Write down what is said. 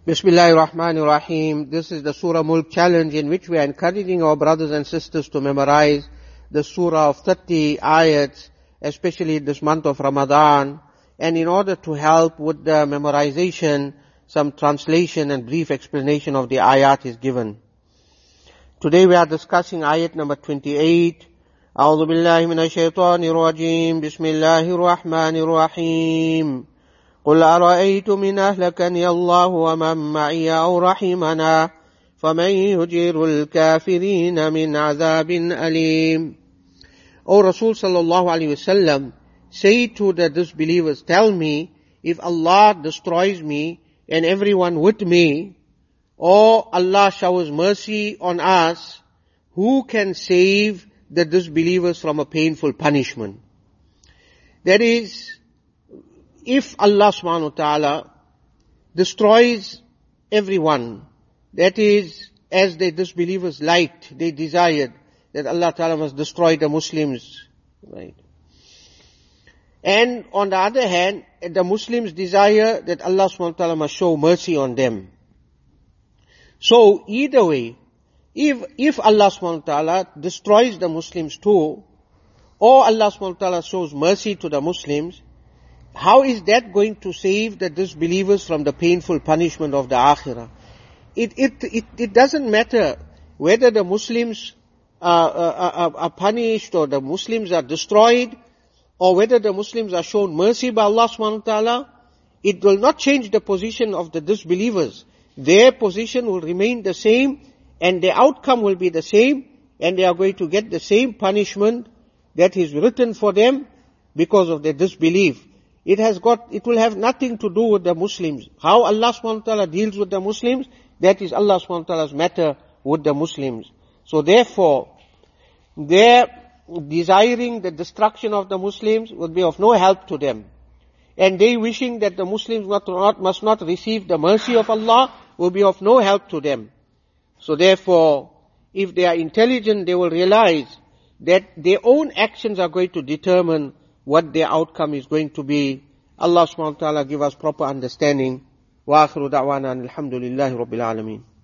Bismillahir Rahmanir Rahim. This is the Surah Mulk Challenge, in which we are encouraging our brothers and sisters to memorize the Surah of 30 ayats, especially this month of Ramadan. And in order to help with the memorization, some translation and brief explanation of the ayat is given. Today we are discussing ayat number 28. أعوذ بالله من الشيطان الرجيم بسم الله الرحمن الرحيم قل أرأيتم إن أهلكني الله ومن معي أو رحمنا فمن يجير الكافرين من عذاب أليم. O Rasul sallallahu alaihi wasallam, say to the disbelievers, tell me, if Allah destroys me and everyone with me, or Allah showers mercy on us, who can save the disbelievers from a painful punishment? That is, if Allah subhanahu wa ta'ala destroys everyone, that is, as the disbelievers liked, they desired that Allah ta'ala must destroy the Muslims, right? And on the other hand, the Muslims desire that Allah subhanahu wa ta'ala must show mercy on them. So either way, if Allah subhanahu wa ta'ala destroys the Muslims too, or Allah subhanahu wa ta'ala shows mercy to the Muslims, how is that going to save the disbelievers from the painful punishment of the Akhirah? It doesn't matter whether the Muslims are punished, or the Muslims are destroyed, or whether the Muslims are shown mercy by Allah subhanahu wa ta'ala. It will not change the position of the disbelievers. Their position will remain the same, and their outcome will be the same, and they are going to get the same punishment that is written for them because of their disbelief. It will have nothing to do with the Muslims. How Allah subhanahu wa ta'ala deals with the Muslims, that is Allah subhanahu wa ta'ala's matter with the Muslims. So therefore, their desiring the destruction of the Muslims would be of no help to them. And they wishing that the Muslims must not receive the mercy of Allah will be of no help to them. So therefore, if they are intelligent, they will realize that their own actions are going to determine what their outcome is going to be. Allah subhanahu wa ta'ala give us proper understanding. Wa akhiru da'wana alhamdulillahi rabbil alameen.